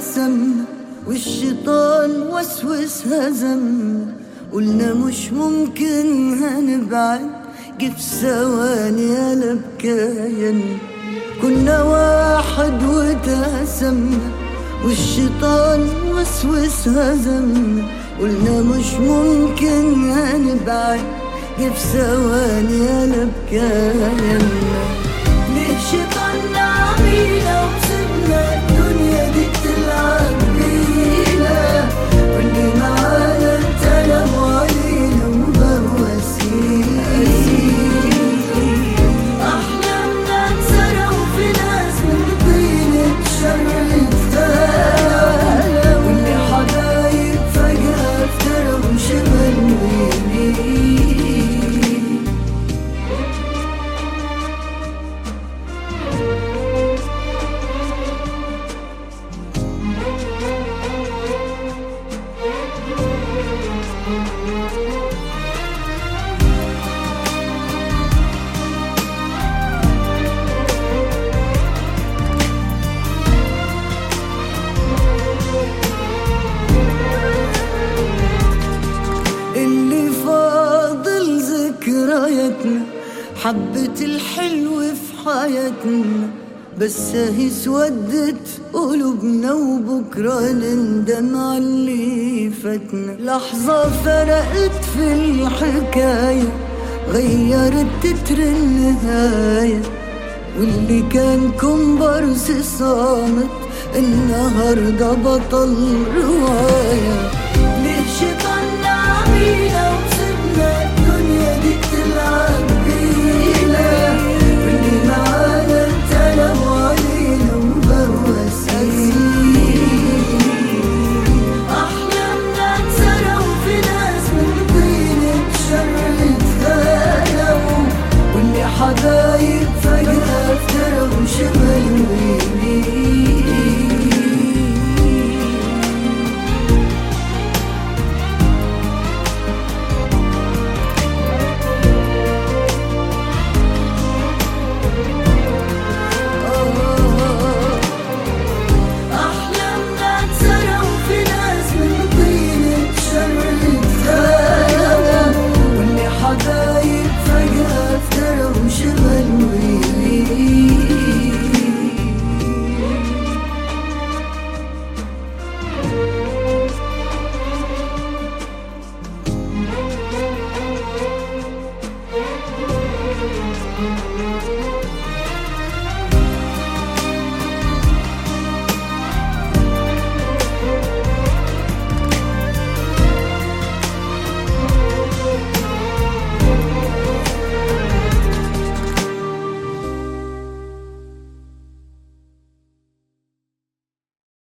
وتقاسمنا، والشيطان وسوس هزمنا. قلنا مش ممكن هنبعد، جه في ثواني قلب كيان. كنا واحد وتقاسمنا، والشيطان وسوس هزمنا. قلنا مش ممكن هنبعد، جه في ثواني قلب كياننا. ليه شيطاننا عمينا وسبنا الدنيا دي بتلعب بينا، واللي معانا اتقلبوا علينا وبقوا أسير. أحلامنا اتسرقوا في ناس من طين اتشردت، واللي حبايب فجأة افترقوا شمال ويمين. اللي فاضل ذكرياتنا، حبة الحلو في حياتنا، بس اهي سودت قلوبنا وبكرة نندم على اللي فاتنا. لحظة فرقت في الحكاية، غيرت تتر النهاية، واللي كان كومبارس صامت النهاردة بطل رواية.